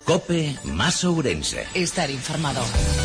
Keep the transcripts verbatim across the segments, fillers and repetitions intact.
COPE más Ourense. Estar informado.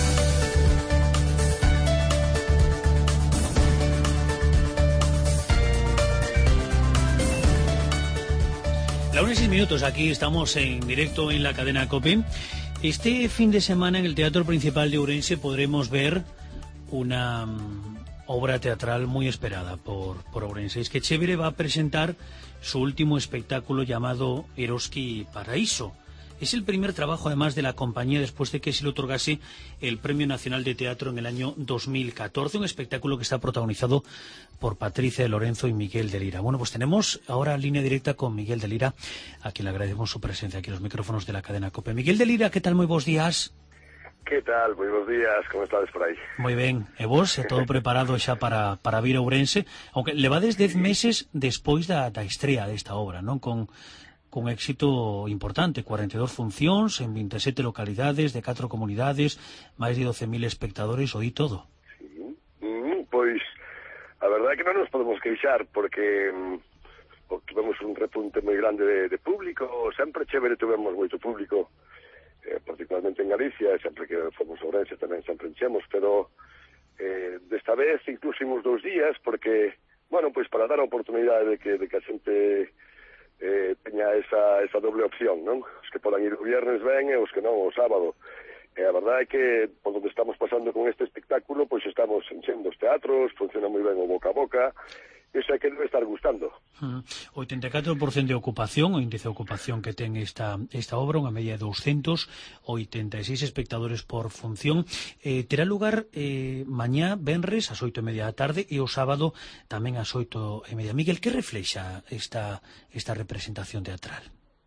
La una y seis minutos, aquí estamos en directo en la cadena COPE. Este fin de semana en el Teatro Principal de Ourense podremos ver una um, obra teatral muy esperada por, por Ourense. Es que Chévere va a presentar su último espectáculo llamado Eroski Paraíso. Es el primer trabajo, además, de la compañía después de que se le otorgase el Premio Nacional de Teatro en el año dos mil catorce, un espectáculo que está protagonizado por Patricia de Lorenzo y Miguel de Lira. Bueno, pues tenemos ahora línea directa con Miguel de Lira, a quien le agradecemos su presencia aquí en los micrófonos de la cadena COPE. Miguel de Lira, ¿qué tal? Muy buenos días. ¿Qué tal? Muy buenos días, ¿cómo estás por aí? Moi ben, e vos, é todo preparado xa para, para vir a Ourense, aunque levades dez meses despois da, da estrea desta obra, non? Con con éxito importante, cuarenta e dos funcións en vinte e sete localidades de catro comunidades, máis de doce mil espectadores, o di todo. Sí. Mm, pois, a verdade é que non nos podemos queixar, porque mm, tivemos un repunte moi grande de, de público, sempre Chévere tivemos moito público, eh, particularmente en Galicia, sempre que fomos a Ourense tamén sempre enchemos, pero eh, desta vez incluso imos dous días, porque, bueno, pois para dar a oportunidade de que, de que a xente eh, teña esa, esa doble opción, non? Os que podan ir o viernes ben e os que non o sábado. E a verdade é que por onde estamos pasando con este espectáculo, pois estamos enchendo os teatros, funciona moi ben o boca a boca, iso é que debe estar gustando. Uh, oitenta e catro por cento de ocupación, o índice de ocupación que ten esta, esta obra, unha media de doscientos oitenta e seis espectadores por función. Eh, terá lugar eh, mañá, venres, ás oito e media da tarde, e o sábado tamén ás oito e media. Miguel, que reflexa esta, esta representación teatral?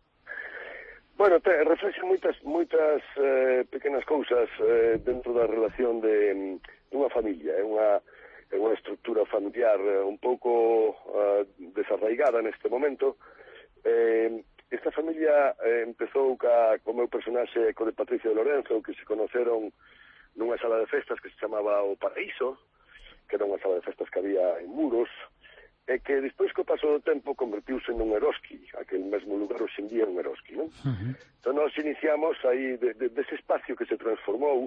Bueno, te, reflexa moitas moitas eh, pequenas cousas eh, dentro da relación de, de unha familia, é unha é unha estructura familiar eh, un pouco uh, desarraigada neste momento. Eh, esta familia eh, empezou ca, co meu personaxe co de Patricia de Lorenzo, que se conoceron nunha sala de festas que se chamaba O Paraíso, que era unha sala de festas que había en Muros, e que despois co paso do tempo convertiuse nun Eroski, aquel mesmo lugar hoxe en día un Eroski, non? Uh-huh. Entón nos iniciamos aí de, de, dese espacio que se transformou,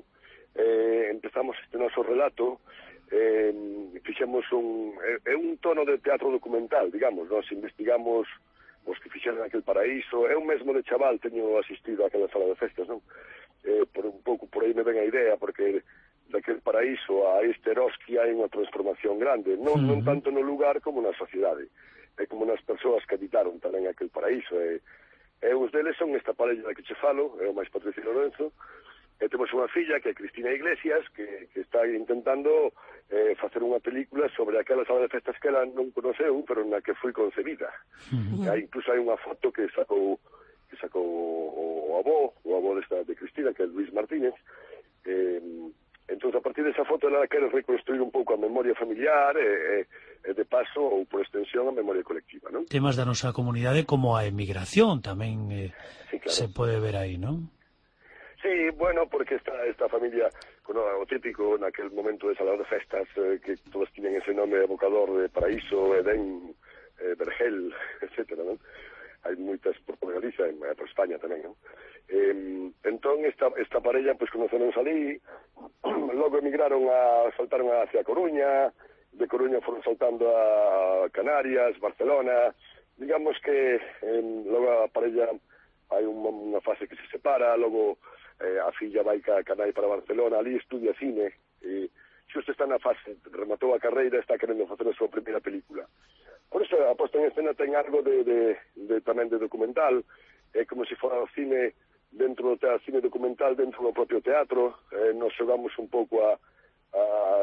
eh, empezamos este noso relato, eh, fixemos un é, é un tono de teatro documental, digamos, nós investigamos os que fixeron aquel paraíso, eu mesmo de chaval teño asistido a aquela sala de festas, non? Eh, por un pouco por aí me ven a idea, porque daquel paraíso a este Eroski hai unha transformación grande, non, non tanto no lugar como na sociedade, é como nas persoas que habitaron tamén aquel paraíso, e, e os deles son esta parella que che falo, é o máis Patricia Lorenzo, e temos unha filla que é Cristina Iglesias, que, que está intentando eh, facer unha película sobre aquela sala de festas que ela non conoceu, pero na que foi concebida. Uh-huh. E incluso hai unha foto que sacou que sacou o, o avó, o avó desta, de Cristina, que é Luis Martínez. Eh, entón, a partir desa foto, ela quere reconstruir un pouco a memoria familiar e, e, e de paso, ou por extensión, a memoria colectiva, non? Temas da nosa comunidade como a emigración tamén eh, sí, claro. Se pode ver aí, non? Sí, bueno, porque esta esta familia, bueno, o típico naquel momento de salón de festas, eh, que todos tienen ese nome evocador de Paraíso, Edén, eh, Vergel, etcétera, non? Hai moitas por Galicia e por España tamén, non? Eh, entón, esta, esta parella, pois, pues, conoceronse ali, logo emigraron a, saltaron hacia Coruña, de Coruña foron saltando a Canarias, Barcelona, digamos que eh, logo a parella hai unha, unha fase que se separa, logo eh, a filla vai ca canai para Barcelona, ali estudia cine, e xusto está na fase, rematou a carreira, está querendo facer a súa primeira película. Por eso a posta en escena ten algo de, de, de tamén de documental, é como se fora o cine dentro do teatro, cine documental dentro do propio teatro, eh, nos xogamos un pouco a, a,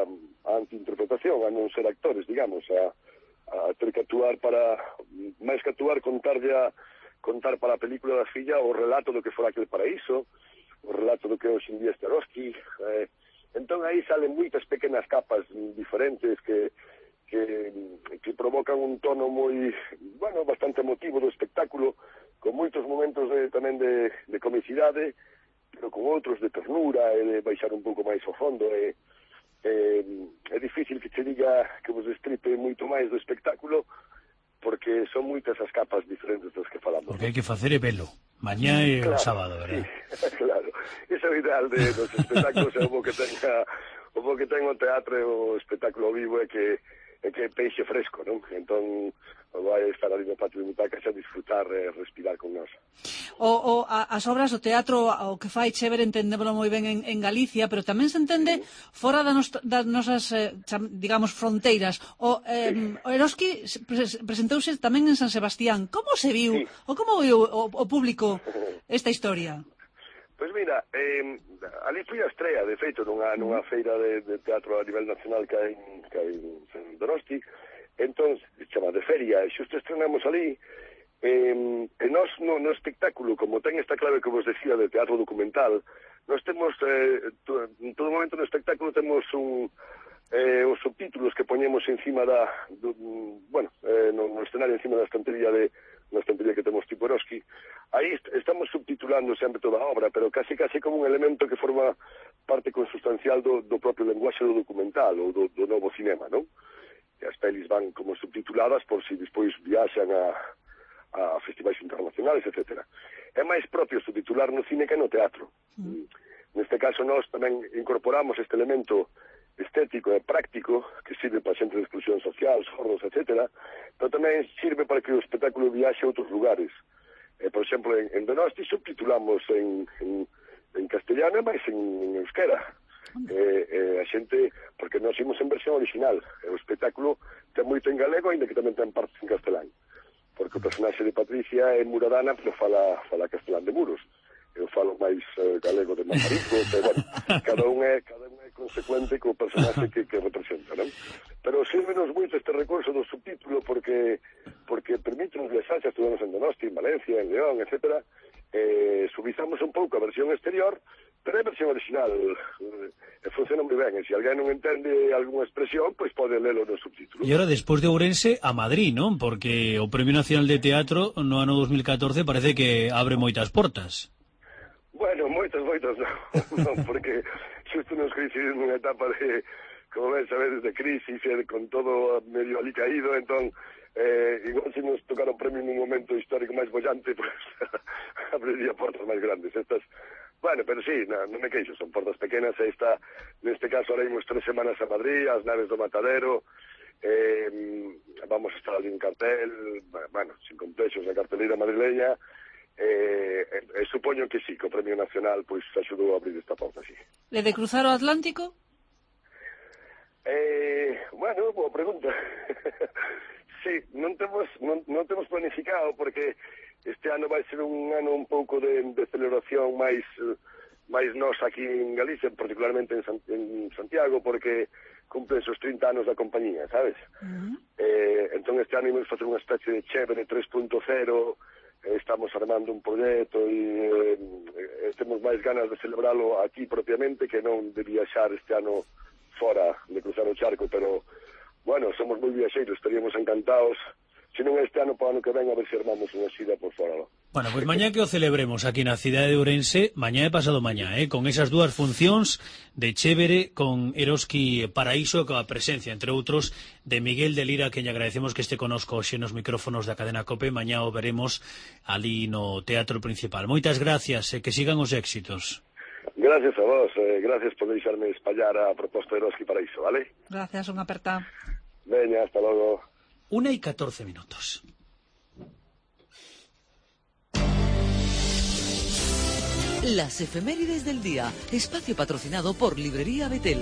a antiinterpretación, a non ser actores, digamos, a, a ter que actuar para, máis que actuar, contar ya, contar para a película da filla o relato do que fora aquel paraíso, o relato do que hoxe en día este Eroski, eh, entón aí salen moitas pequenas capas diferentes que que, que provocan un tono moi, bueno, bastante emotivo do espectáculo, con moitos momentos de, tamén de, de comicidade, pero con outros de ternura e de baixar un pouco máis ao fondo. E, e, é difícil que te diga que vos destripe moito máis do espectáculo, porque son moitas as capas diferentes das que falamos. Porque hai que facer e velo, Mañá e o claro, sábado, verdad? Sí, claro. Iso é o ideal de, dos espectáculos, é o bo que tenga o bo que tenga o teatro e o espectáculo vivo é que é que é peixe fresco, non? Entón, vai estar ali no patio de butacas a disfrutar e respirar con nós. O, o, a, as obras do teatro, o que fai Chévere, entendémolo moi ben en, en Galicia, pero tamén se entende fora da nos, das nosas, eh, digamos, fronteiras. O, eh, o Eroski pre presentouse tamén en San Sebastián. Como se viu, Sí. ou como viu o, o público esta historia? Pois mira, eh, ali foi a estrela, de feito, nunha, nunha feira de, de teatro a nivel nacional que hai, que hai en Donosti. Entón, chama de feria, e xusto estrenamos ali, eh, e nós no, no espectáculo, como ten esta clave que vos decía de teatro documental, nós temos, eh, to, en todo momento no espectáculo temos un, eh, os subtítulos que poñemos encima da, do, bueno, eh, no, no escenario encima da estantería de, na estantería que temos tipo Eroski. Aí est estamos subtitulando sempre toda a obra, pero casi casi como un elemento que forma parte consustancial do, do propio lenguaxe do documental ou do, do novo cinema, non? E as pelis van como subtituladas por si despois viaxan a, a festivais internacionales, etcétera. É máis propio subtitular no cine que no teatro. Mm. Neste caso, nós tamén incorporamos este elemento estético e práctico que sirve para xente de exclusión social, sordos, etcétera, pero tamén sirve para que o espectáculo viaxe a outros lugares. Eh, por exemplo, en, en Donosti subtitulamos en, en, en castellano e máis en, en euskera. Eh, eh, a xente, porque nós imos en versión original, e o espectáculo ten moito en galego, ainda que tamén ten parte en castelán, porque o personaxe de Patricia é muradana, pero fala, fala castelán de Muros. Eu falo máis eh, galego de Mazarico, pero, bueno, cada un é cada un é consecuente co personaxe que, que representa, non? Pero sírvenos moito este recurso do subtítulo porque porque permite-nos viaxar, xa estuvemos en Donosti, en Valencia, en León, etcétera. Eh, subizamos un pouco a versión exterior, pero é versión original, e funciona moi ben, e se alguén non entende algunha expresión, pois pode lelo no subtítulo. E agora, despois de Ourense, a Madrid, non? Porque o Premio Nacional de Teatro no ano dos mil catorce parece que abre moitas portas. Bueno, moitas, moitas non, non, porque xusto nos coincidimos nunha etapa de, como ven, sabedes, de crisis, e con todo medio ali caído, entón, eh, igual se nos tocaron premio nun momento histórico máis bollante, pues, abriría portas máis grandes. Estas, bueno, pero sí, no, non me queixo, son portas pequenas, e esta, neste caso, ahora imos tres semanas a Madrid, as naves do Matadero, eh, vamos a estar ali en cartel, bueno, sin complexos, na cartelera madrileña. Eh, eh, supoño que sí, que o Premio Nacional pois axudou a abrir esta porta, sí. E de cruzar o Atlántico? Eh, bueno, boa pregunta. Sí, non temos non, non temos planificado porque este ano vai ser un ano un pouco de, de celebración máis máis nós aquí en Galicia, particularmente en, San, en Santiago, porque cumplen os trinta anos da compañía, sabes? Uh-huh. eh, entón este ano imos facer unha especie de Chévere tres punto cero. Estamos armando un proxecto e eh, temos máis ganas de celebralo aquí propiamente que non de viaxar este ano fora, de cruzar o charco, pero, bueno, somos moi viaxeiros, estaríamos encantados, se non este ano, para o ano que ven, a ver se armamos unha xira por fora. Bueno, pois pues mañá que o celebremos aquí na cidade de Ourense, mañá e pasado mañá, eh, con esas dúas funcións de Chévere con Eroski Paraíso, coa presencia, entre outros, de Miguel de Lira, que lle agradecemos que este conosco hoxe nos micrófonos da cadena COPE. Mañá o veremos ali no Teatro Principal. Moitas gracias e que sigan os éxitos. Gracias a vos, eh, gracias por deixarme espallar a proposta de Eroski Paraíso, vale? Gracias, unha aperta. Veña, hasta logo. Una y catorce minutos. Las efemérides del día, espacio patrocinado por Librería Betel.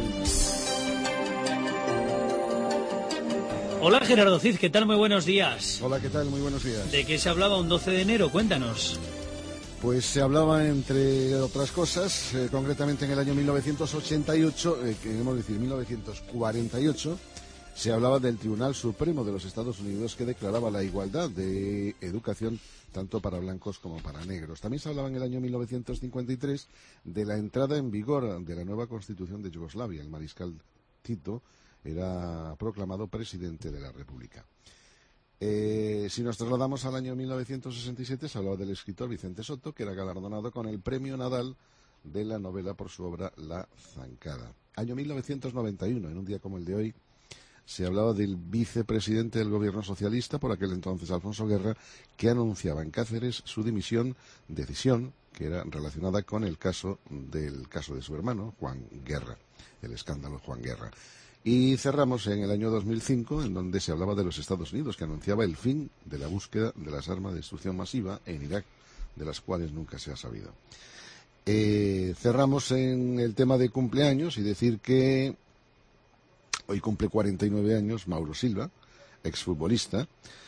Hola Gerardo Cid, ¿qué tal? Muy buenos días. Hola, ¿qué tal? Muy buenos días. ¿De qué se hablaba un doce de enero? Cuéntanos. Pues se hablaba, entre otras cosas, eh, concretamente en el año mil novecientos ochenta y ocho, eh, queremos decir mil novecientos cuarenta y ocho, se hablaba del Tribunal Supremo de los Estados Unidos que declaraba la igualdad de educación tanto para blancos como para negros. También se hablaba en el año mil novecientos cincuenta y tres de la entrada en vigor de la nueva Constitución de Yugoslavia. El mariscal Tito era proclamado presidente de la República. Eh, si nos trasladamos al año mil novecientos sesenta y siete, se hablaba del escritor Vicente Soto, que era galardonado con el Premio Nadal de la novela por su obra La Zancada. Año mil novecientos noventa y uno, en un día como el de hoy, se hablaba del vicepresidente del gobierno socialista, por aquel entonces Alfonso Guerra, que anunciaba en Cáceres su dimisión, decisión que era relacionada con el caso del caso de su hermano, Juan Guerra, el escándalo Juan Guerra. Y cerramos en el año dos mil cinco, en donde se hablaba de los Estados Unidos, que anunciaba el fin de la búsqueda de las armas de destrucción masiva en Irak, de las cuales nunca se ha sabido. Eh, cerramos en el tema de cumpleaños y decir que hoy cumple cuarenta y nueve años Mauro Silva, exfutbolista,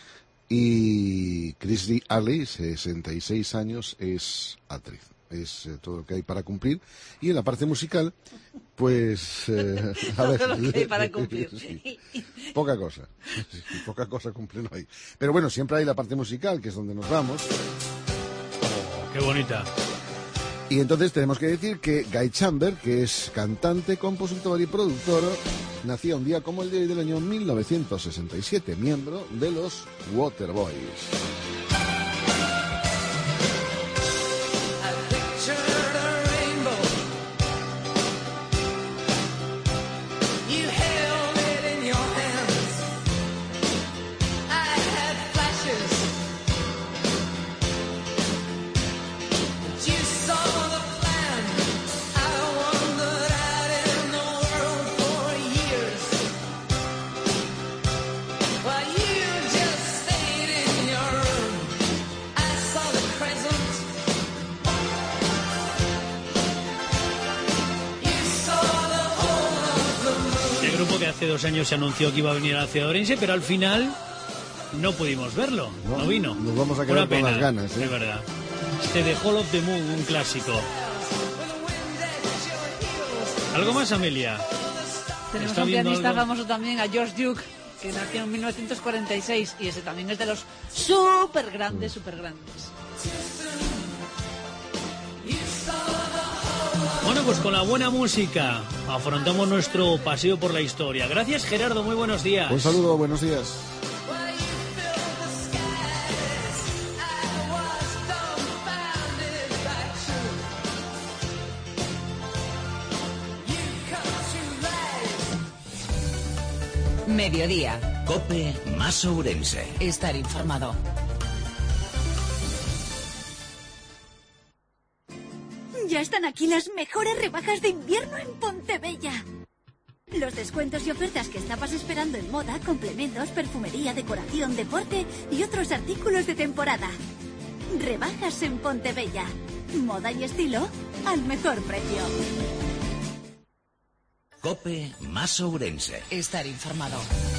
y Kirstie Alley, sesenta y seis años, es actriz. Es eh, todo lo que hay para cumplir. Y en la parte musical, pues... Eh, a ver, todo lo que hay para cumplir. Sí, poca cosa. Sí, poca cosa cumplen hoy. Pero bueno, siempre hay la parte musical, que es donde nos vamos. Oh, qué bonita. Y entonces tenemos que decir que Guy Chambers, que es cantante, compositor y productor, nacía un día como el de hoy del año mil novecientos sesenta y siete, miembro de los Waterboys. Hace dos años se anunció que iba a venir a la ciudad de Orense, pero al final no pudimos verlo, no, no vino. Nos vamos a quedar con las ganas, ¿eh? De verdad. Este de Hall of the Moon, un clásico. ¿Algo más, Amelia? Tenemos un pianista algo? famoso también, a George Duke, que nació en mil novecientos cuarenta y seis, y ese también es de los súper grandes, súper grandes. Bueno, pues con la buena música afrontamos nuestro paseo por la historia. Gracias, Gerardo, muy buenos días. Un saludo, buenos días. Mediodía. COPE más Ourense. Estar informado. Ya están aquí las mejores rebajas de invierno en Pontebella. Los descuentos y ofertas que estabas esperando en moda, complementos, perfumería, decoración, deporte y otros artículos de temporada. Rebajas en Pontebella. Moda y estilo al mejor precio. COPE más Ourense. Estar informado.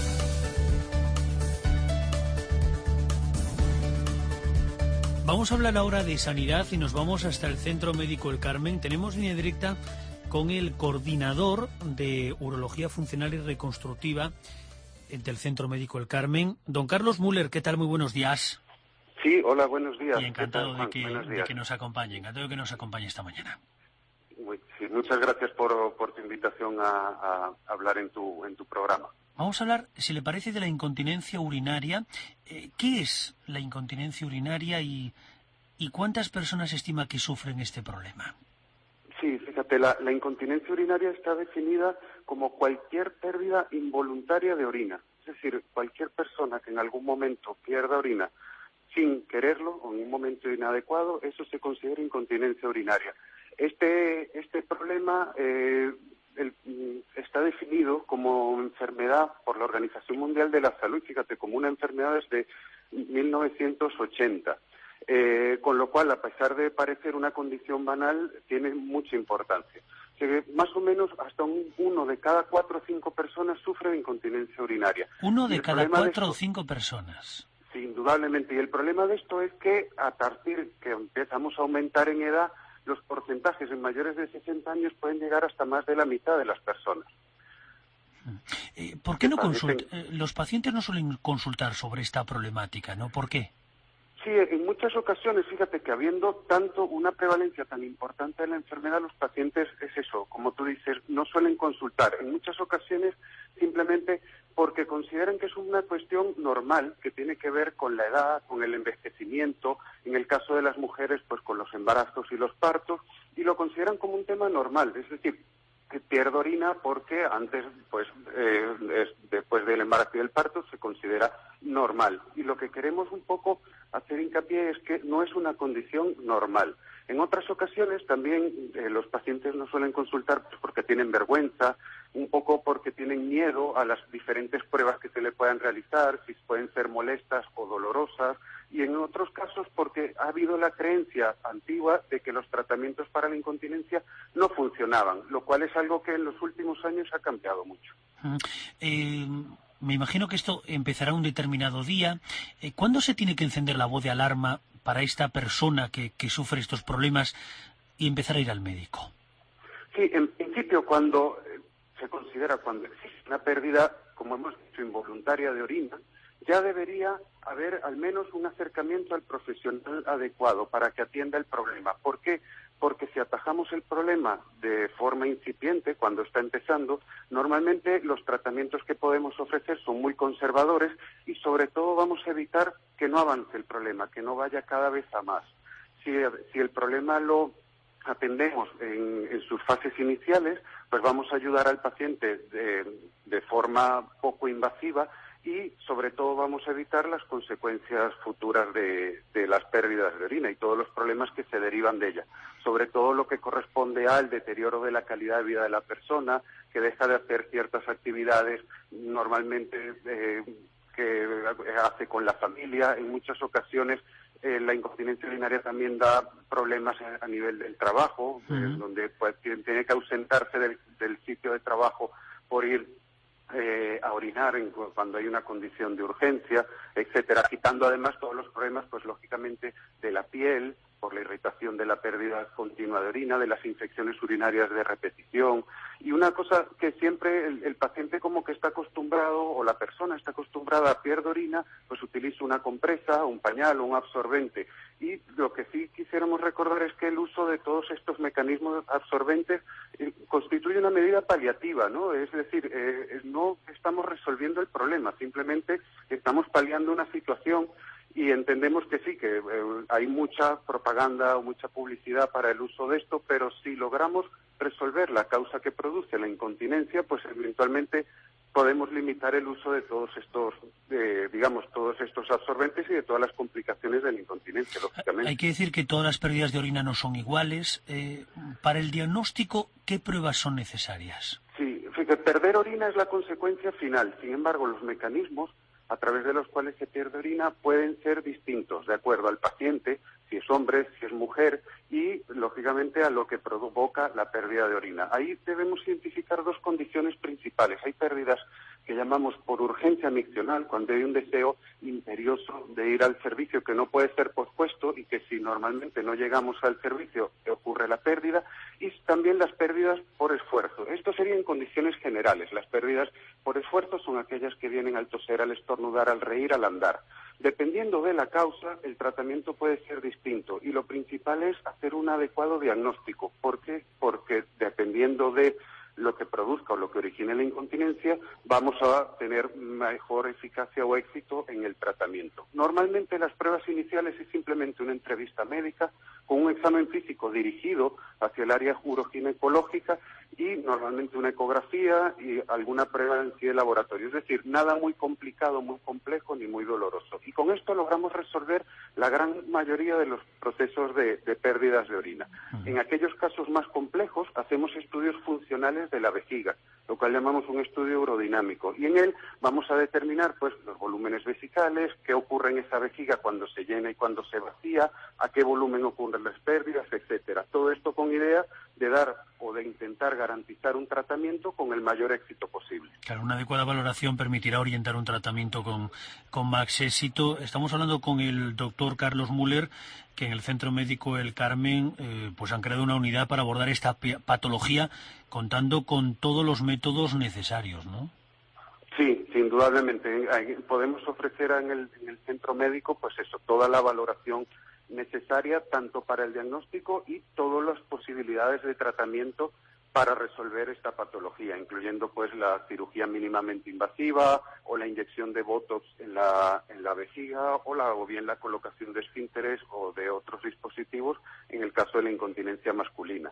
Vamos a hablar ahora de sanidad y nos vamos hasta el Centro Médico El Carmen. Tenemos línea directa con el coordinador de Urología Funcional y Reconstructiva del Centro Médico El Carmen, don Carlos Müller. ¿Qué tal? Muy buenos días. Sí, hola, buenos días. Y encantado de que, de que nos acompañe, encantado de que nos acompañe esta mañana. Muy, sí, muchas gracias por, por tu invitación a, a hablar en tu, en tu programa. Vamos a hablar, si le parece, de la incontinencia urinaria. Eh, ¿Qué es la incontinencia urinaria y, y cuántas personas estima que sufren este problema? Sí, fíjate, la, la incontinencia urinaria está definida como cualquier pérdida involuntaria de orina. Es decir, cualquier persona que en algún momento pierda orina sin quererlo o en un momento inadecuado, eso se considera incontinencia urinaria. Este, este problema eh, el, está definido como enfermedad por la Organización Mundial de la Salud, fíjate, como una enfermedad desde mil novecientos ochenta. Eh, con lo cual, a pesar de parecer una condición banal, tiene mucha importancia. O sea, que más o menos hasta un, uno de cada cuatro o cinco personas sufre de incontinencia urinaria. Uno de cada cuatro o cinco personas. Sí, indudablemente. Y el problema de esto es que a partir que empezamos a aumentar en edad, los porcentajes en mayores de sesenta años pueden llegar hasta más de la mitad de las personas. Eh, ¿Por qué no consulta? Eh, los pacientes no suelen consultar sobre esta problemática, ¿no? ¿Por qué? Sí, en muchas ocasiones, fíjate que habiendo tanto una prevalencia tan importante de la enfermedad, los pacientes es eso, como tú dices, no suelen consultar. En muchas ocasiones simplemente porque consideran que es una cuestión normal que tiene que ver con la edad, con el envejecimiento, en el caso de las mujeres, pues con los embarazos y los partos, y lo consideran como un tema normal. Es decir, pierde orina porque antes, pues, eh, es, después del embarazo y del parto se considera normal. Y lo que queremos un poco hacer hincapié es que no es una condición normal. En otras ocasiones también eh, los pacientes no suelen consultar pues, porque tienen vergüenza, un poco porque tienen miedo a las diferentes pruebas que se le puedan realizar, si pueden ser molestas o dolorosas, y en otros casos porque ha habido la creencia antigua de que los tratamientos para la incontinencia no funcionaban, lo cual es algo que en los últimos años ha cambiado mucho. Mm, eh, me imagino que esto empezará un determinado día. Eh, ¿Cuándo se tiene que encender la voz de alarma para esta persona que, que sufre estos problemas y empezar a ir al médico? Sí, en principio cuando eh, se considera cuando existe una pérdida, como hemos dicho, involuntaria de orina, ya debería haber al menos un acercamiento al profesional adecuado para que atienda el problema. ¿Por qué? Porque si atajamos el problema de forma incipiente, cuando está empezando, normalmente los tratamientos que podemos ofrecer son muy conservadores y sobre todo vamos a evitar que no avance el problema, que no vaya cada vez a más. Si, si el problema lo atendemos en, en sus fases iniciales, pues vamos a ayudar al paciente de, de forma poco invasiva y sobre todo vamos a evitar las consecuencias futuras de, de las pérdidas de orina y todos los problemas que se derivan de ella. Sobre todo lo que corresponde al deterioro de la calidad de vida de la persona, que deja de hacer ciertas actividades normalmente eh, que hace con la familia. En muchas ocasiones eh, la incontinencia urinaria también da problemas a, a nivel del trabajo, uh-huh. eh, donde pues, tiene que ausentarse del, del sitio de trabajo por ir Eh, a orinar en, cuando hay una condición de urgencia, etcétera, quitando además todos los problemas, pues lógicamente, de la piel, por la irritación de la pérdida continua de orina, de las infecciones urinarias de repetición. Y una cosa que siempre el, el paciente como que está acostumbrado, o la persona está acostumbrada a pierde orina, pues utiliza una compresa, un pañal o un absorbente. Y lo que sí quisiéramos recordar es que el uso de todos estos mecanismos absorbentes eh, constituye una medida paliativa, ¿no? Es decir, eh, no estamos resolviendo el problema, simplemente estamos paliando una situación y entendemos que sí, que eh, hay mucha propaganda o mucha publicidad para el uso de esto, pero si logramos resolver la causa que produce la incontinencia, pues eventualmente podemos limitar el uso de todos estos, eh, digamos, todos estos absorbentes y de todas las complicaciones de la incontinencia, lógicamente. Hay que decir que todas las pérdidas de orina no son iguales. Eh, para el diagnóstico, ¿qué pruebas son necesarias? Sí, fíjate, perder orina es la consecuencia final. Sin embargo, los mecanismos a través de los cuales se pierde orina pueden ser distintos, de acuerdo al paciente, si es hombre, si es mujer, y, lógicamente, a lo que provoca la pérdida de orina. Ahí debemos identificar dos condiciones principales. Hay pérdidas que llamamos por urgencia miccional, cuando hay un deseo imperioso de ir al servicio que no puede ser pospuesto y que si normalmente no llegamos al servicio ocurre la pérdida, y también las pérdidas por esfuerzo. Esto sería en condiciones generales. Las pérdidas por esfuerzo son aquellas que vienen al toser, al estornudar, al reír, al andar. Dependiendo de la causa, el tratamiento puede ser distinto y lo principal es hacer un adecuado diagnóstico. ¿Por qué? Porque dependiendo de lo que produzca o lo que origine la incontinencia, vamos a tener mejor eficacia o éxito en el tratamiento. Normalmente las pruebas iniciales es simplemente una entrevista médica con un examen físico dirigido hacia el área uroginecológica y normalmente una ecografía y alguna prueba en sí de laboratorio. Es decir, nada muy complicado, muy complejo ni muy doloroso. Y con esto logramos resolver la gran mayoría de los procesos de, de pérdidas de orina. En aquellos casos más complejos hacemos estudios funcionales de la vejiga, lo cual llamamos un estudio urodinámico. Y en él vamos a determinar pues los volúmenes vesicales, qué ocurre en esa vejiga cuando se llena y cuando se vacía, a qué volumen ocurren las pérdidas, etcétera. Todo esto con idea de dar o de intentar garantizar un tratamiento con el mayor éxito posible. Claro, una adecuada valoración permitirá orientar un tratamiento con, con más éxito. Estamos hablando con el doctor Carlos Müller, que en el Centro Médico El Carmen eh, pues han creado una unidad para abordar esta patología contando con todos los métodos necesarios, ¿no? Sí, sí, indudablemente. Podemos ofrecer en el, en el centro médico pues eso, toda la valoración necesaria tanto para el diagnóstico y todas las posibilidades de tratamiento para resolver esta patología, incluyendo pues la cirugía mínimamente invasiva o la inyección de botox en la en la vejiga o la o bien la colocación de esfínteres o de otros dispositivos en el caso de la incontinencia masculina.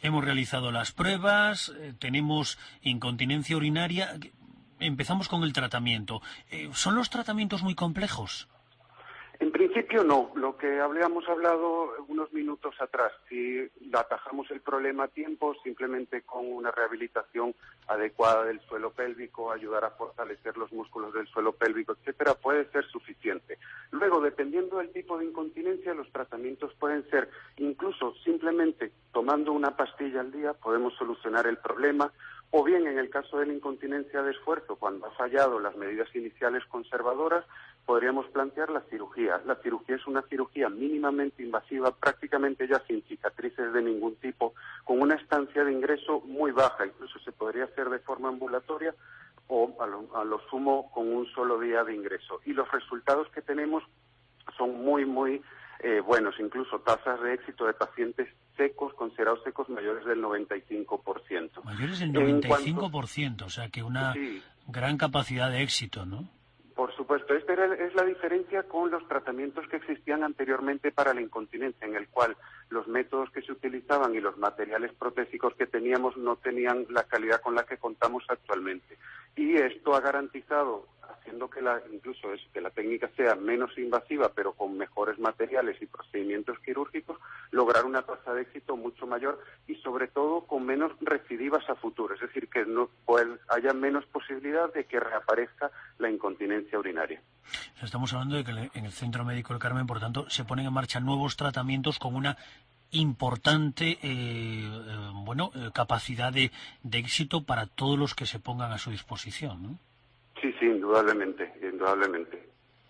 hemos realizado las pruebas, eh, tenemos incontinencia urinaria. Empezamos con el tratamiento. Eh, ¿Son los tratamientos muy complejos? En principio no, lo que habíamos hablado unos minutos atrás, si atajamos el problema a tiempo, simplemente con una rehabilitación adecuada del suelo pélvico, ayudar a fortalecer los músculos del suelo pélvico, etcétera, puede ser suficiente. Luego, dependiendo del tipo de incontinencia, los tratamientos pueden ser, incluso simplemente tomando una pastilla al día, podemos solucionar el problema, o bien en el caso de la incontinencia de esfuerzo, cuando ha fallado las medidas iniciales conservadoras, podríamos plantear la cirugía. La cirugía es una cirugía mínimamente invasiva, prácticamente ya sin cicatrices de ningún tipo, con una estancia de ingreso muy baja, incluso se podría hacer de forma ambulatoria o a lo, a lo sumo con un solo día de ingreso. Y los resultados que tenemos son muy, muy eh, buenos, incluso tasas de éxito de pacientes secos, considerados secos, mayores del noventa y cinco por ciento. Mayores del noventa y cinco por ciento, cuanto... o sea que una sí. gran capacidad de éxito, ¿no? Por supuesto, esta era, es la diferencia con los tratamientos que existían anteriormente para la incontinencia, en el cual los métodos que se utilizaban y los materiales protésicos que teníamos no tenían la calidad con la que contamos actualmente. Y esto ha garantizado, haciendo que la, incluso es, que la técnica sea menos invasiva, pero con mejores materiales y procedimientos quirúrgicos, lograr una tasa de éxito mucho mayor y sobre todo con menos recidivas a futuro, es decir, que no pues, haya menos posibilidad de que reaparezca la incontinencia urinaria. Estamos hablando de que en el Centro Médico del Carmen, por tanto, se ponen en marcha nuevos tratamientos con una importante eh, eh, bueno eh, capacidad de, de éxito para todos los que se pongan a su disposición, ¿no? Sí, sí, indudablemente, indudablemente.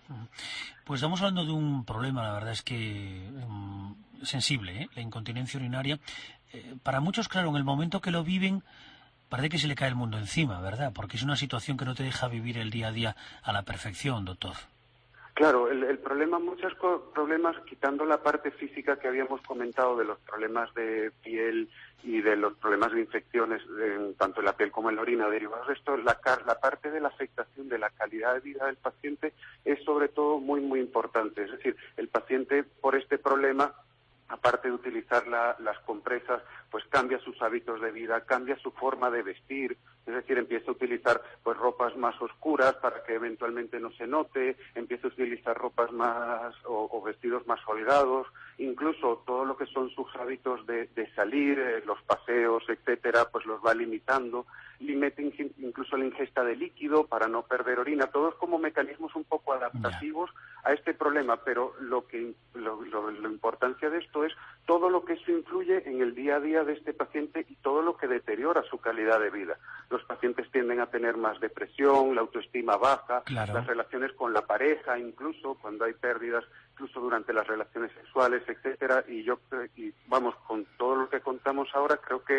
Pues estamos hablando de un problema, la verdad es que um, sensible, ¿eh? La incontinencia urinaria. Eh, para muchos, claro, en el momento que lo viven, parece que se le cae el mundo encima, ¿verdad? Porque es una situación que no te deja vivir el día a día a la perfección, doctor. Claro, el, el problema, muchos problemas, quitando la parte física que habíamos comentado de los problemas de piel y de los problemas de infecciones, en, tanto en la piel como en la orina, derivados de esto, la, la parte de la afectación de la calidad de vida del paciente es sobre todo muy, muy importante. Es decir, el paciente por este problema, aparte de utilizar la, las compresas, pues cambia sus hábitos de vida, cambia su forma de vestir, es decir, empieza a utilizar pues ropas más oscuras para que eventualmente no se note, empieza a utilizar ropas más o, o vestidos más holgados, incluso todo lo que son sus hábitos de, de salir, eh, los paseos, etcétera, pues los va limitando, limita incluso la ingesta de líquido para no perder orina, todos como mecanismos un poco adaptativos a este problema, pero lo que lo, lo, la importancia de esto es todo lo que eso influye en el día a día de este paciente y todo lo que deteriora su calidad de vida. Los pacientes tienden a tener más depresión, la autoestima baja, claro. Las relaciones con la pareja, incluso cuando hay pérdidas, incluso durante las relaciones sexuales, etcétera. Y yo, y vamos, con todo lo que contamos ahora, creo que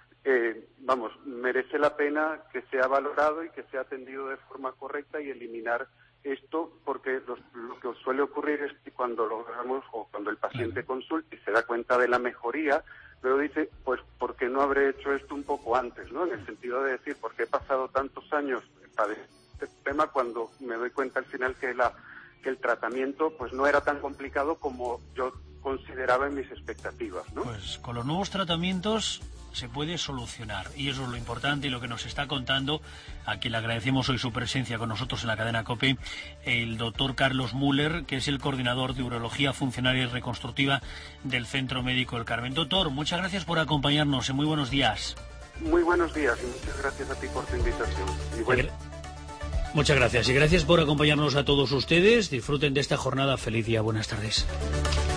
Eh, vamos, merece la pena que sea valorado y que sea atendido de forma correcta y eliminar esto, porque los, lo que suele ocurrir es que cuando logramos o cuando el paciente consulta y se da cuenta de la mejoría, luego dice, pues, ¿por qué no habré hecho esto un poco antes? ¿No? En el sentido de decir, ¿por qué he pasado tantos años para este tema cuando me doy cuenta al final que la que el tratamiento pues no era tan complicado como yo consideraba en mis expectativas, ¿no? Pues con los nuevos tratamientos se puede solucionar y eso es lo importante y lo que nos está contando, a quien le agradecemos hoy su presencia con nosotros en la cadena COPE, el doctor Carlos Müller, que es el coordinador de Urología Funcional y Reconstructiva del Centro Médico del Carmen. Doctor, muchas gracias por acompañarnos y muy buenos días. Muy buenos días y muchas gracias a ti por tu invitación. Y bueno... Muchas gracias y gracias por acompañarnos a todos ustedes. Disfruten de esta jornada. Feliz día. Buenas tardes.